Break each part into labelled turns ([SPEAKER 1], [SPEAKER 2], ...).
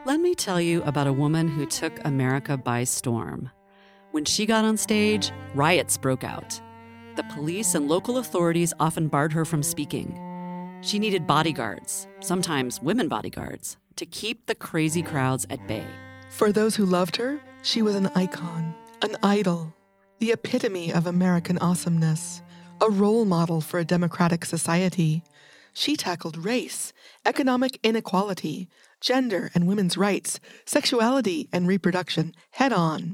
[SPEAKER 1] Let me tell you about a woman who took America by storm. When she got on stage, riots broke out. The police and local authorities often barred her from speaking. She needed bodyguards, sometimes women bodyguards, to keep the crazy crowds at bay.
[SPEAKER 2] For those who loved her, she was an icon, an idol, the epitome of American awesomeness, a role model for a democratic society. She tackled race, economic inequality, gender and women's rights, sexuality and reproduction head-on.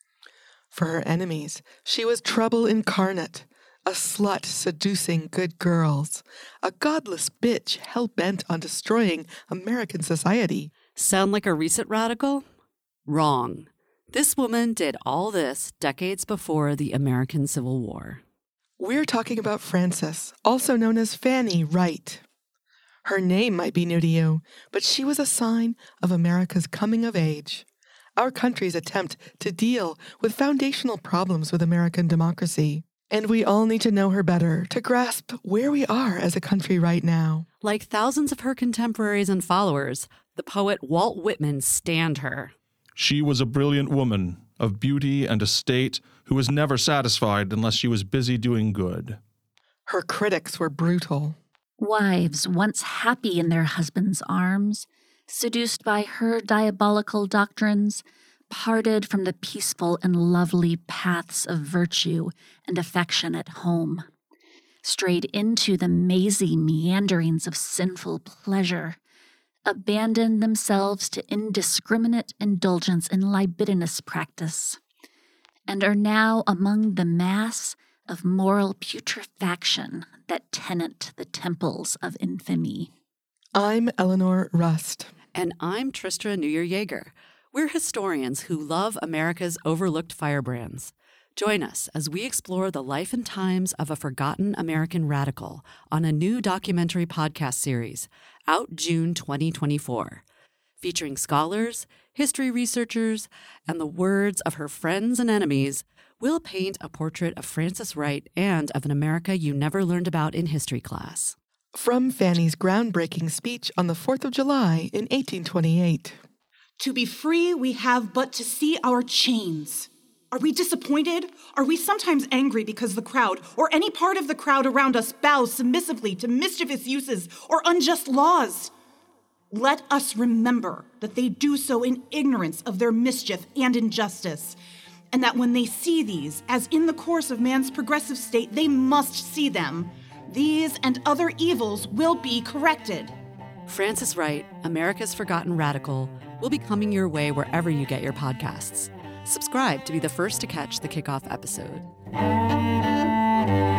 [SPEAKER 2] For her enemies, she was trouble incarnate, a slut seducing good girls, a godless bitch hell-bent on destroying American society.
[SPEAKER 1] Sound like a recent radical? Wrong. This woman did all this decades before the American Civil War.
[SPEAKER 2] We're talking about Frances, also known as Fanny Wright. Her name might be new to you, but she was a sign of America's coming of age, our country's attempt to deal with foundational problems with American democracy. And we all need to know her better to grasp where we are as a country right now.
[SPEAKER 1] Like thousands of her contemporaries and followers, the poet Walt Whitman stanned her.
[SPEAKER 3] She was a brilliant woman of beauty and estate who was never satisfied unless she was busy doing good.
[SPEAKER 2] Her critics were brutal.
[SPEAKER 4] Wives, once happy in their husbands' arms, seduced by her diabolical doctrines, parted from the peaceful and lovely paths of virtue and affection at home, strayed into the mazy meanderings of sinful pleasure, abandoned themselves to indiscriminate indulgence in libidinous practice, and are now among the mass of moral putrefaction that tenant the temples of infamy.
[SPEAKER 2] I'm Eleanor Rust.
[SPEAKER 1] And I'm Tristra Newyer-Yeager. We're historians who love America's overlooked firebrands. Join us as we explore the life and times of a forgotten American radical on a new documentary podcast series, out June 2024, featuring scholars, history researchers, and the words of her friends and enemies. We'll paint a portrait of Frances Wright and of an America you never learned about in history class.
[SPEAKER 2] From Fanny's groundbreaking speech on the 4th of July in 1828.
[SPEAKER 5] To be free, we have but to see our chains. Are we disappointed? Are we sometimes angry because the crowd, or any part of the crowd around us, bows submissively to mischievous uses or unjust laws? Let us remember that they do so in ignorance of their mischief and injustice, and that when they see these, as in the course of man's progressive state, they must see them. These and other evils will be corrected.
[SPEAKER 1] Frances Wright, America's Forgotten Radical, will be coming your way wherever you get your podcasts. Subscribe to be the first to catch the kickoff episode.